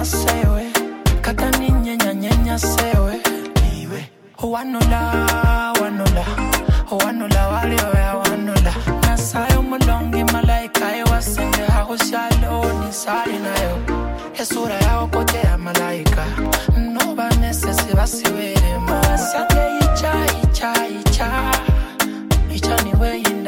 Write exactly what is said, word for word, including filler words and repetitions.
sewe katani nyenya nyenya sewe iwe wanula wanula wanula wali ya wanula nasayo mulongi malaika yo wasenge hakushalo ni sali nayo esura yao kote ya malaika no banese se basiwere masake icha icha icha icha ni we